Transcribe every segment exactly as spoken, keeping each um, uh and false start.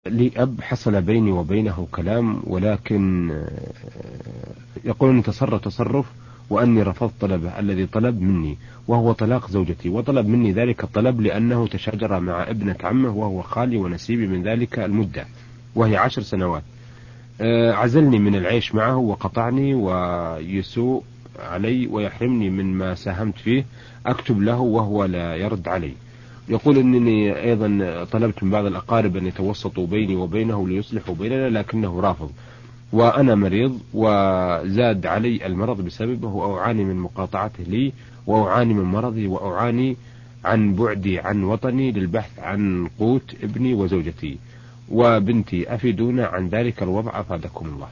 لي أب حصل بيني وبينه كلام، ولكن يقول أني تصرف تصرف وأني رفضت طلبه الذي طلب مني، وهو طلاق زوجتي، وطلب مني ذلك الطلب لأنه تشاجر مع ابنة عمه وهو خالي ونسيبي من ذلك المدة وهي عشر سنوات. عزلني من العيش معه وقطعني ويسوء علي ويحرمني من ما ساهمت فيه. أكتب له وهو لا يرد علي. يقول أنني أيضا طلبت من بعض الأقارب أن يتوسطوا بيني وبينه ليصلحوا بيننا، لكنه رافض، وأنا مريض وزاد علي المرض بسببه، وأعاني من مقاطعته لي، وأعاني من مرضي، وأعاني عن بعدي عن وطني للبحث عن قوت ابني وزوجتي وبنتي. أفيدونا عن ذلك الوضع أفادكم الله.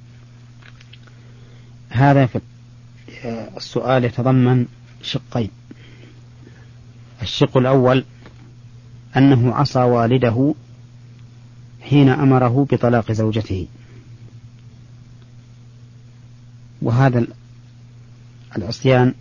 هذا السؤال يتضمن شقين. الشق الأول أنه عصى والده حين أمره بطلاق زوجته، وهذا العصيان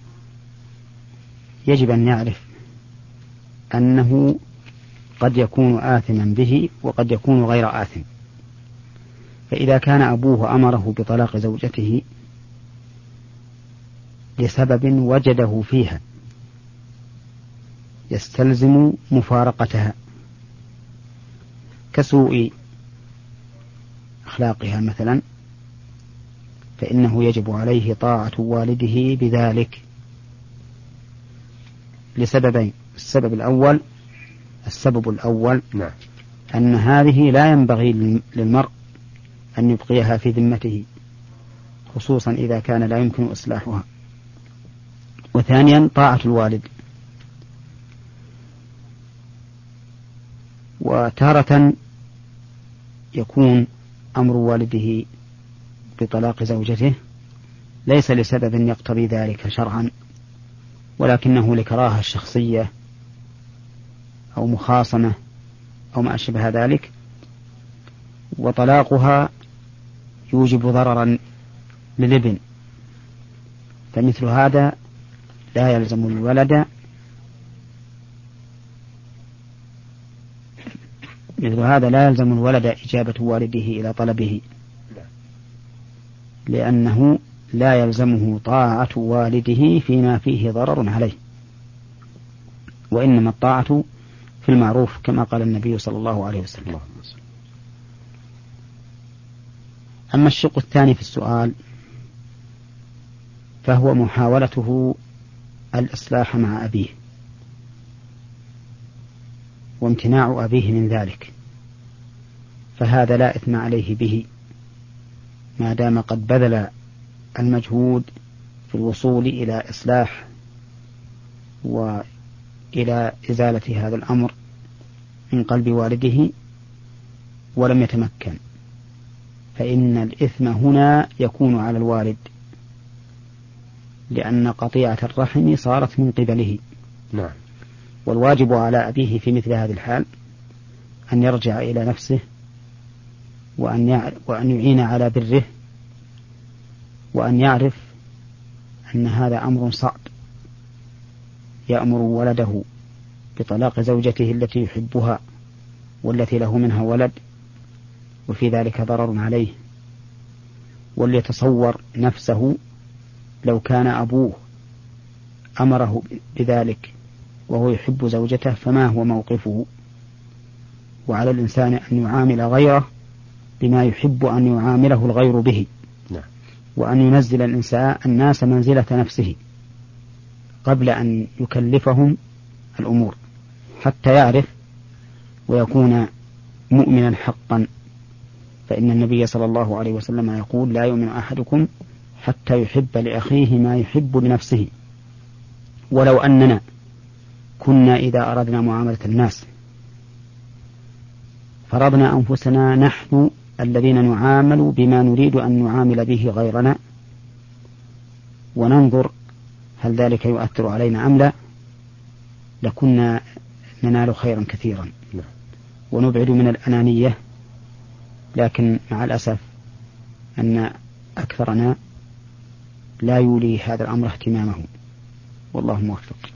يجب أن يعرف أنه قد يكون آثما به وقد يكون غير آثم. فإذا كان أبوه أمره بطلاق زوجته لسبب وجده فيها يستلزم مفارقتها كسوء أخلاقها مثلا، فإنه يجب عليه طاعة والده بذلك لسببين. السبب الأول السبب الأول نعم. أن هذه لا ينبغي للمرء أن يبقيها في ذمته، خصوصا إذا كان لا يمكن إصلاحها. وثانيا طاعة الوالد. وتارة يكون أمر والده بطلاق زوجته ليس لسبب يقتضي ذلك شرعا، ولكنه لكراهة الشخصية أو مخاصمة أو ما أشبه ذلك، وطلاقها يوجب ضررا للابن، فمثل هذا لا يلزم الولد مثل هذا لا يلزم الولد إجابة والده إلى طلبه، لأنه لا يلزمه طاعة والده فيما فيه ضرر عليه، وإنما الطاعة في المعروف كما قال النبي صلى الله عليه وسلم. أما الشق الثاني في السؤال فهو محاولته الإصلاح مع أبيه وامتناع أبيه من ذلك، فهذا لا إثم عليه به ما دام قد بذل المجهود في الوصول إلى إصلاح وإلى إزالة هذا الأمر من قلب والده ولم يتمكن، فإن الإثم هنا يكون على الوالد، لأن قطيعة الرحم صارت من قبله. نعم. والواجب على أبيه في مثل هذه الحال أن يرجع إلى نفسه وأن وأن يعين على بره، وأن يعرف أن هذا أمر صعب، يأمر ولده بطلاق زوجته التي يحبها والتي له منها ولد، وفي ذلك ضرر عليه. وليتصور نفسه لو كان أبوه أمره بذلك وهو يحب زوجته فما هو موقفه. وعلى الإنسان أن يعامل غيره بما يحب أن يعامله الغير به، وأن ينزل الإنسان الناس منزلة نفسه قبل أن يكلفهم الأمور حتى يعرف ويكون مؤمنا حقا. فإن النبي صلى الله عليه وسلم يقول: لا يؤمن أحدكم حتى يحب لأخيه ما يحب لنفسه. ولو أننا كنا إذا أردنا معاملة الناس فرضنا أنفسنا نحن الذين نعامل بما نريد أن نعامل به غيرنا، وننظر هل ذلك يؤثر علينا أم لا، لكنا ننال خيرا كثيرا ونبعد من الأنانية. لكن مع الأسف أن أكثرنا لا يولي هذا الأمر اهتمامه، والله موفق.